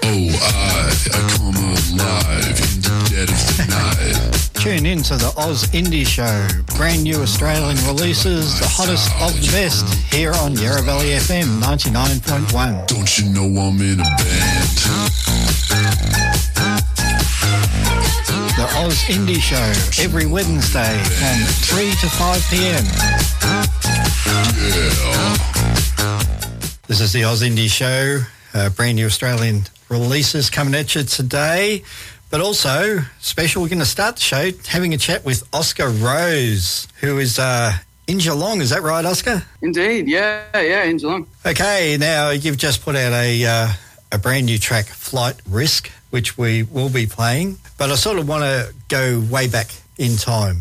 I come alive in the dead of the night. Tune in to the Oz Indie Show. Brand new Australian releases, the hottest of the best, here on Yarra Valley FM 99.1. Don't you know I'm in a band? The Oz Indie Show, every Wednesday from 3 to 5 p.m. Yeah. This is the Oz Indie Show, brand new Australian releases coming at you today. But also, special, we're going to start the show having a chat with Oscar Rose, who is in Geelong. Is that right, Oscar? Indeed, yeah, in Geelong. Okay, now you've just put out a brand new track, Flight Risk, which we will be playing. But I sort of want to go way back in time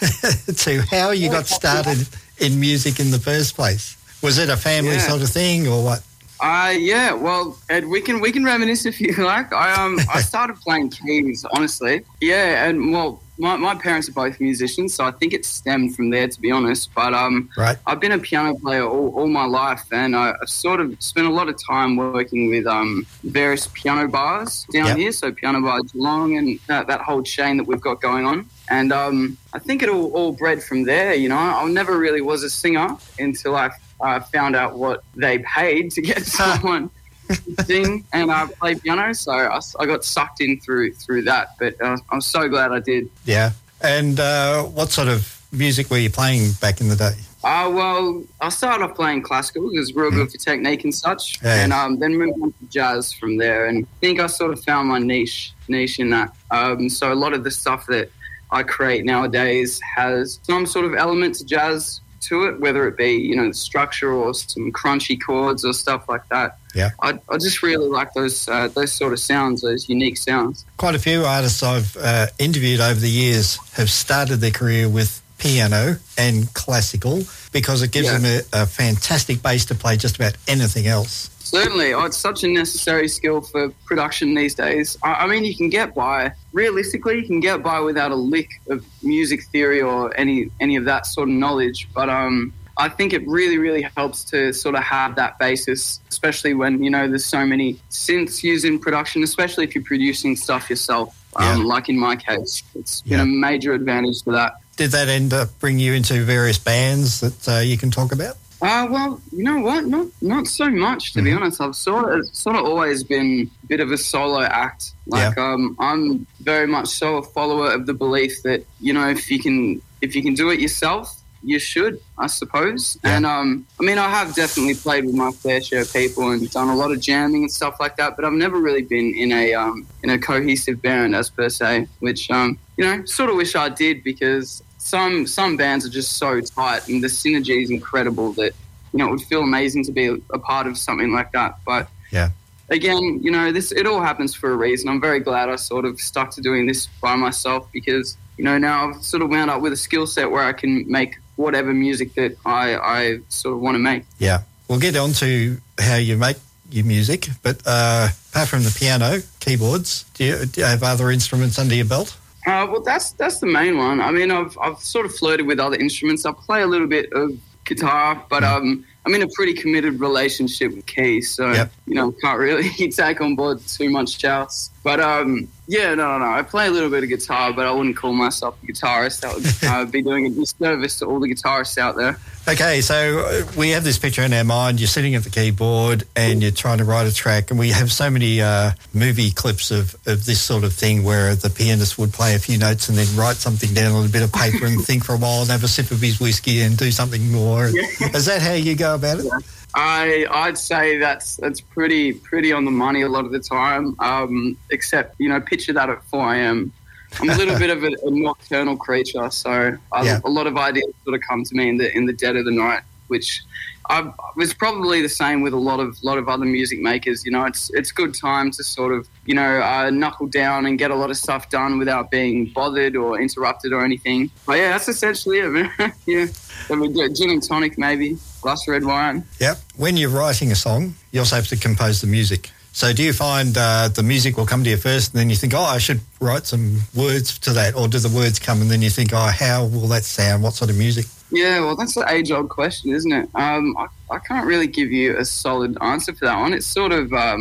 to how you got started in music in the first place. Was it a family sort of thing or what? Yeah. Well, Ed, we can reminisce if you like. I started playing keys, honestly. Yeah, and well, my parents are both musicians, so I think it stemmed from there, to be honest. But right. I've been a piano player all my life, and I've sort of spent a lot of time working with various piano bars down here. So Piano Bar Geelong and that whole chain that we've got going on. And I think it all bred from there. You know, I never really was a singer until I found out what they paid to get someone to sing and play piano. So I got sucked in through that. But I'm so glad I did. Yeah. And what sort of music were you playing back in the day? Well, I started off playing classical. It was real good for technique and such. Yeah. And then moved on to jazz from there. And I think I sort of found my niche in that. So a lot of the stuff that I create nowadays has some sort of element to jazz to it, whether it be, you know, the structure or some crunchy chords or stuff like that. Yeah. I just really like those sort of sounds, those unique sounds. Quite a few artists I've interviewed over the years have started their career with piano and classical because it gives them a fantastic base to play just about anything else. Certainly. It's such a necessary skill for production these days. I mean, you can get by, realistically, you can get by without a lick of music theory or any of that sort of knowledge. But I think it really, really helps to sort of have that basis, especially when, you know, there's so many synths used in production, especially if you're producing stuff yourself, like in my case. It's been a major advantage for that. Did that end up bringing you into various bands that you can talk about? Well, you know what? Not so much, to be honest. I've sort of always been a bit of a solo act. Like, I'm very much so a follower of the belief that, you know, if you can do it yourself, you should, I suppose. Yeah. And I mean, I have definitely played with my fair share of people and done a lot of jamming and stuff like that. But I've never really been in a cohesive band as per se, which you know, sort of wish I did, because some bands are just so tight and the synergy is incredible that, you know, it would feel amazing to be a part of something like that. But again, you know, it all happens for a reason. I'm very glad I sort of stuck to doing this by myself because, you know, now I've sort of wound up with a skill set where I can make whatever music that I sort of want to make. Yeah. We'll get on to how you make your music, but apart from the piano, keyboards, do you have other instruments under your belt? Well, that's the main one. I mean, I've sort of flirted with other instruments. I play a little bit of guitar, but I'm in a pretty committed relationship with keys, so you know, can't really take on board too much else. But no. I play a little bit of guitar, but I wouldn't call myself a guitarist. That would be doing a disservice to all the guitarists out there. Okay, so we have this picture in our mind. You're sitting at the keyboard and you're trying to write a track, and we have so many movie clips of this sort of thing where the pianist would play a few notes and then write something down on a bit of paper and think for a while and have a sip of his whiskey and do something more. Is that how you go about it? Yeah. I'd say that's pretty on the money a lot of the time, except, you know, picture that at 4 a.m. I'm a little bit of a nocturnal creature, so a lot of ideas sort of come to me in the dead of the night, which was probably the same with a lot of other music makers. You know, it's good time to sort of, you know, knuckle down and get a lot of stuff done without being bothered or interrupted or anything. But yeah, that's essentially it, man. Yeah, then we get gin and tonic maybe, glass of red wine. Yep. When you're writing a song, you also have to compose the music. So do you find the music will come to you first and then you think, I should write some words to that? Or do the words come and then you think, how will that sound? What sort of music? Yeah, well, that's the age-old question, isn't it? I can't really give you a solid answer for that one. It's sort of,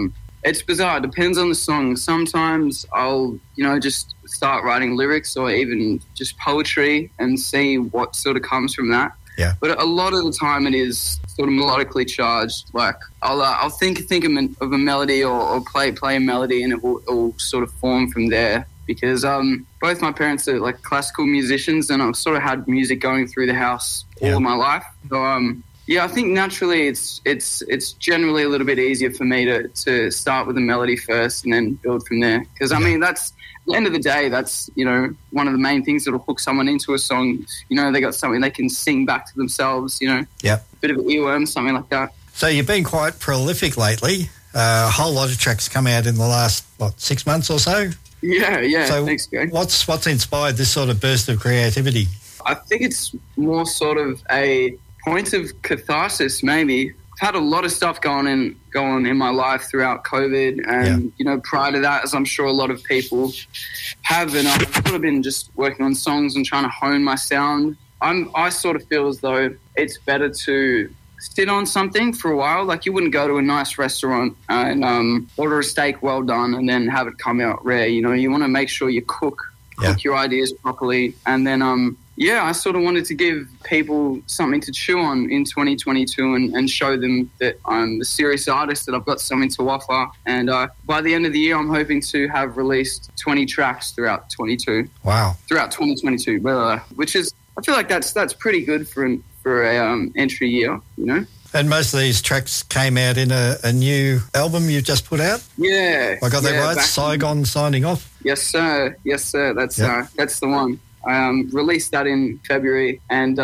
It's bizarre. It depends on the song. Sometimes I'll, just start writing lyrics or even just poetry and see what sort of comes from that. Yeah. But a lot of the time it is sort of melodically charged. Like I'll think of a melody or play a melody, and it will sort of form from there. Because both my parents are like classical musicians, and I've sort of had music going through the house all of my life. So I think naturally it's generally a little bit easier for me to start with a melody first and then build from there. Because I mean, that's at the end of the day, that's one of the main things that'll hook someone into a song. They got something they can sing back to themselves. Bit of an earworm, something like that. So you've been quite prolific lately. A whole lot of tracks come out in the last 6 months or so. Yeah. So thanks, Greg. What's inspired this sort of burst of creativity? I think it's more sort of a point of catharsis, maybe. I've had a lot of stuff going in my life throughout COVID, and prior to that, as I'm sure a lot of people have, and I've sort of been just working on songs and trying to hone my sound. I sort of feel as though it's better to sit on something for a while. Like, you wouldn't go to a nice restaurant and order a steak well done and then have it come out rare. You want to make sure you cook your ideas properly. And then, I sort of wanted to give people something to chew on in 2022 and show them that I'm a serious artist, that I've got something to offer. And by the end of the year, I'm hoping to have released 20 tracks throughout 2022. Wow. Throughout 2022, which is, I feel like that's pretty good for a entry year, And most of these tracks came out in a new album you've just put out? Yeah. I got that right? Saigon Signing Off? Yes, sir. That's the one. I released that in February. And,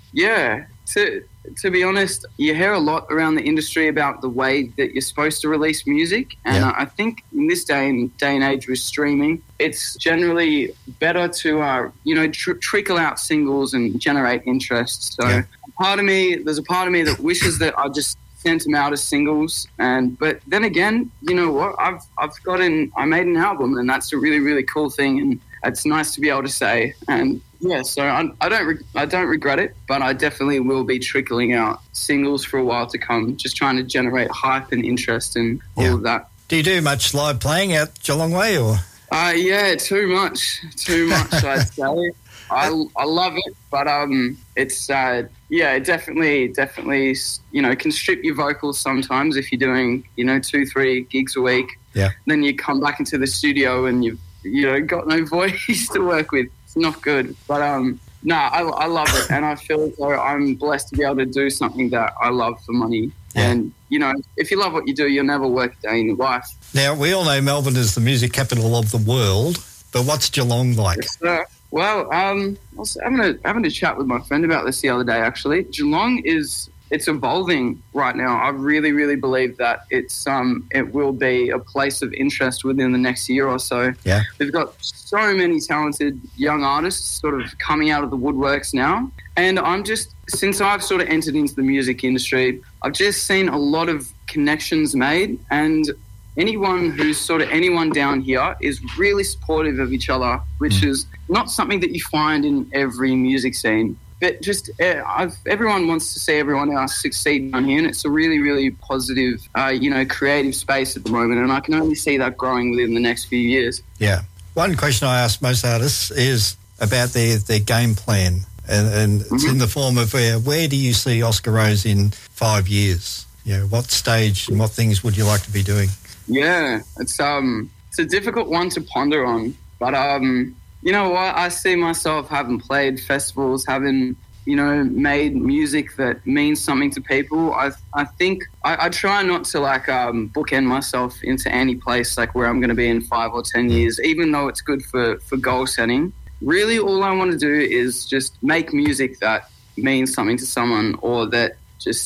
to be honest, you hear a lot around the industry about the way that you're supposed to release music. And I think in this day and age with streaming, it's generally better to, trickle out singles and generate interest. So there's a part of me that wishes that I just sent them out as singles. But then again, you know what? I made an album, and that's a really, really cool thing. And it's nice to be able to say. And so I don't regret it, but I definitely will be trickling out singles for a while to come, just trying to generate hype and interest and all of that. Do you do much live playing out Geelong way, or? Too much, I'd say. I love it, but it's it definitely can strip your vocals sometimes if you're doing 2-3 gigs a week. Yeah. Then you come back into the studio and you've got no voice to work with. It's not good, but I love it, and I feel as though I'm blessed to be able to do something that I love for money. Yeah. And if you love what you do, you'll never work a day in your life. Now, we all know Melbourne is the music capital of the world, but what's Geelong like? Yes, well, I was having a chat with my friend about this the other day, actually. Geelong it's evolving right now. I really, really believe that it will be a place of interest within the next year or so. Yeah. We've got so many talented young artists sort of coming out of the woodworks now. And since I've sort of entered into the music industry, I've just seen a lot of connections made, and anyone down here is really supportive of each other, which is not something that you find in every music scene. But just everyone wants to see everyone else succeed down here, and it's a really, really positive, creative space at the moment, and I can only see that growing within the next few years. Yeah. One question I ask most artists is about their game plan, and it's in the form of where do you see Oscar Rose in 5 years? What stage and what things would you like to be doing? Yeah, it's a difficult one to ponder on, but you know what? I see myself having played festivals, having, made music that means something to people. I think I try not to bookend myself into any place where I'm going to be in 5 or 10 years, even though it's good for goal setting. Really, all I want to do is just make music that means something to someone, or that just,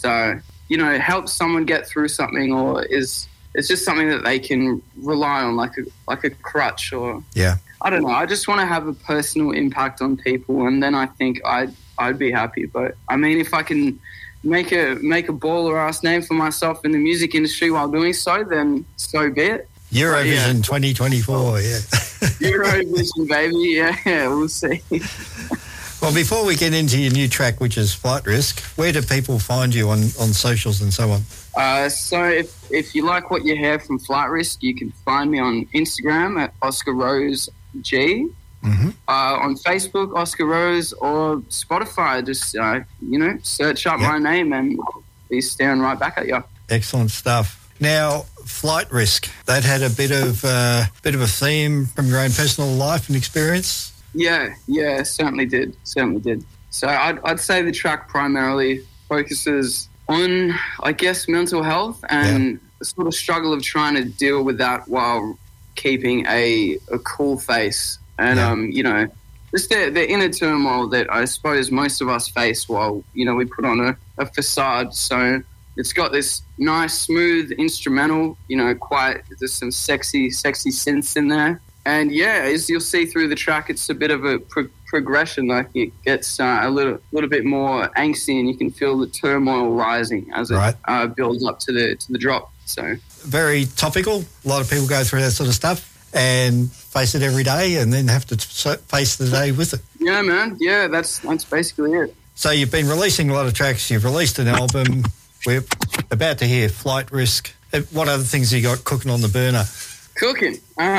helps someone get through something, or it's just something that they can rely on like a crutch, or... Yeah. I don't know. I just want to have a personal impact on people, and then I think I'd be happy. But I mean, if I can make a baller ass name for myself in the music industry while doing so, then so be it. Eurovision 2024, yeah. Eurovision, baby. Yeah, we'll see. Well, before we get into your new track, which is Flight Risk, where do people find you on socials and so on? So if you like what you hear from Flight Risk, you can find me on Instagram at Oscar Rose G. Mm-hmm. On Facebook, Oscar Rose, or Spotify, just search up my name and I'll be staring right back at you. Excellent stuff. Now, Flight Risk, that had a bit of a theme from your own personal life and experience. Yeah, certainly did. So I'd say the track primarily focuses on, I guess, mental health and the sort of struggle of trying to deal with that while keeping a cool face. And, just the inner turmoil that I suppose most of us face while, we put on a facade. So it's got this nice, smooth instrumental, there's some sexy synths in there. And, as you'll see through the track, it's a bit of a progression. Like it gets a little bit more angsty, and you can feel the turmoil rising as it builds up to the drop. So very topical. A lot of people go through that sort of stuff and face it every day and then have to face the day with it. Yeah, man. Yeah, that's basically it. So you've been releasing a lot of tracks. You've released an album. We're about to hear Flight Risk. What other things have you got cooking on the burner? Cooking?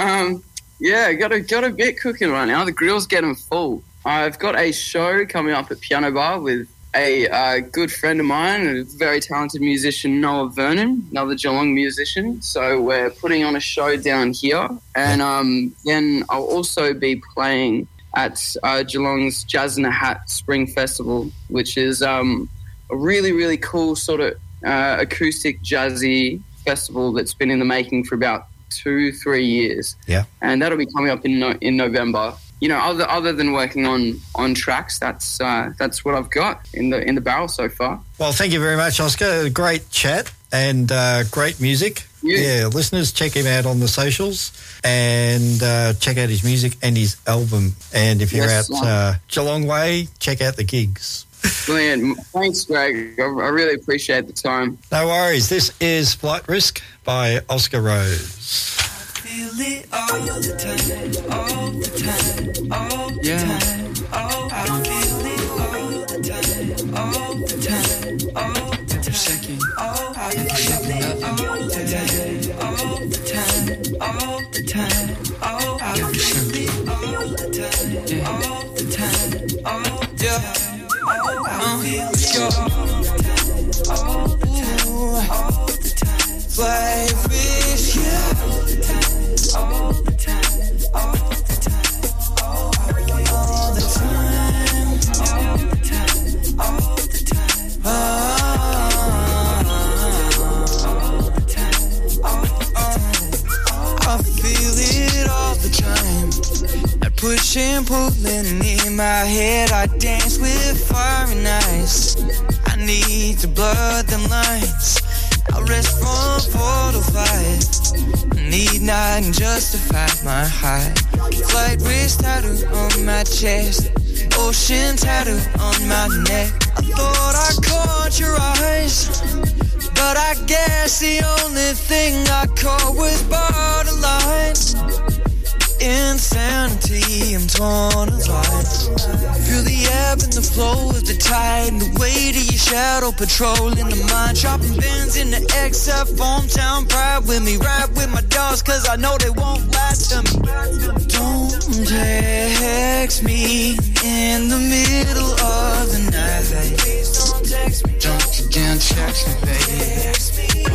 Got a bit cooking right now. The grill's getting full. I've got a show coming up at Piano Bar with a good friend of mine, a very talented musician, Noah Vernon, another Geelong musician. So we're putting on a show down here. And then I'll also be playing at Geelong's Jazz in a Hat Spring Festival, which is a really, really cool sort of acoustic jazzy festival that's been in the making for about 2-3 years. Yeah. And that'll be coming up in November. Other than working on tracks, that's what I've got in the barrel so far. Well, thank you very much, Oscar. Great chat and great music. Yeah, listeners, check him out on the socials and check out his music and his album. And if you're out Geelong way, check out the gigs. Brilliant. Thanks, Greg. I really appreciate the time. No worries. This is Flight Risk by Oscar Rose. Feel it all the time, all the time, all the time. Oh, I feel it all the time, all the time, all the time. Oh, I feel it all the time, all the time, all the time. Oh, I feel it all the time, all the time, all the time. Oh, I feel it all the time, all the time. Fly with you. All the time, all the time, all the time, all the time, all the time, all the time. I feel it all the time. I push and pulling in my head. I dance with fire and ice. I need to blur them lines. I rest from 4 to 5. Need not justify my height. Flight risk tattoo on my chest, ocean tattoo on my neck. I thought I caught your eyes, but I guess the only thing I caught was borderline insanity. I'm torn apart. Feel the ebb and the flow of the tide, and the weight of your shadow patrolling the mind. Chopping bends in the XF, hometown pride with me. Ride with my dogs, cause I know they won't lie to me. Don't text me in the middle of the night. Please don't text me. Don't you dare text me, baby.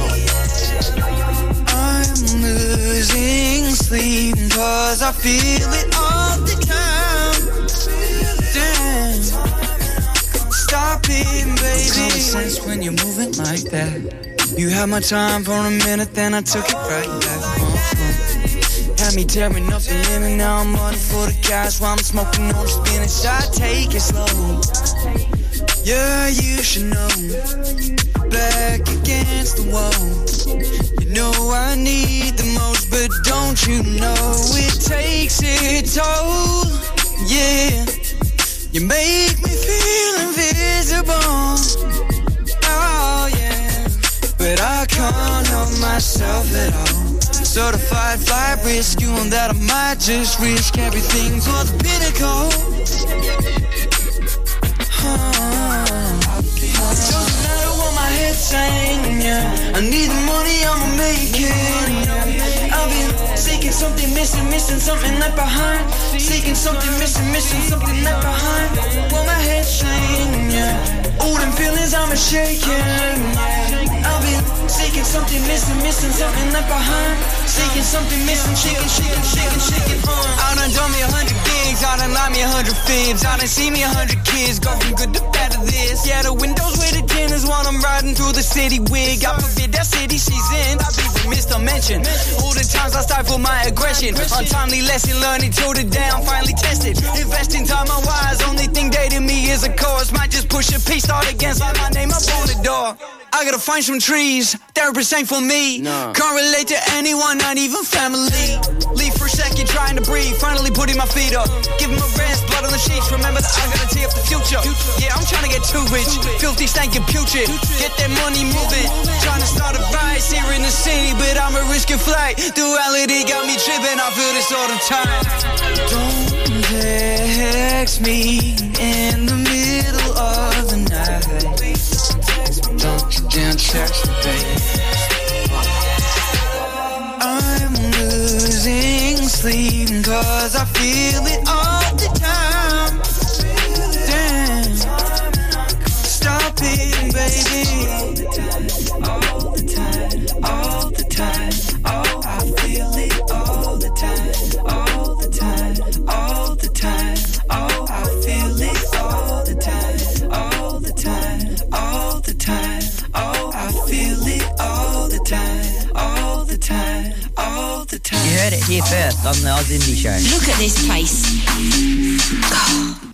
I'm losing sleep, cause I feel it all the time. Damn. Stop it, baby. Common sense when you're moving like that. You had my time for a minute, then I took it right back. Had me tearing up the limb, and now I'm running for the cash while I'm smoking on the spinach. I take it slow. Yeah, you should know. Back against the wall. You know I need the most, but don't you know it takes its toll? Yeah, you make me feel invisible. Oh yeah, but I can't help myself at all. Certified flight risk, you on that I might just risk everything for the pinnacle. It doesn't matter what my head's saying, yeah. I need the money, I'ma make it. I've been seeking something missing something left behind. Seeking something missing something left behind. What my head's saying, yeah. All them feelings I'm shaking, yeah. I've been seeking something missing something left behind. Seeking something missing, shaking. I done done me 100 gigs, I done lied me 100 fibs. I done see me 100 kids go from good to bad to this. Yeah, the windows with the tints while I'm riding through the city wig. I forbid that city she's in, I be remiss to mention all the times I stifle my aggression. Untimely lesson learned until the day I'm finally tested. Investing time on wise, only thing dating me is a course. Might just push a piece, start again, slide my name up on the door. I gotta find some trees, therapists ain't for me. No. Can't relate to anyone, not even family. Leave for a second, trying to breathe, finally putting my feet up. Give them a rest, blood on the sheets, remember that I gotta tee up the future. Yeah, I'm trying to get too rich, filthy, stankin' putrid. Get that money moving, trying to start a vice here in the city, but I'm a risk of flight. Duality got me tripping, I feel this all the time. Don't text me in the middle of the night. Don't you dare text me, baby. I'm losing sleep cause I feel it all the time. Damn, stop it, baby. All the time, all the time. Oh, I feel it all the time, all the time, all the time. Oh, I feel it all the time, all the time, all the time. Oh, I feel it all the time, all the time, all the time. You heard it here first on the Oz Indie Show. Look at this place.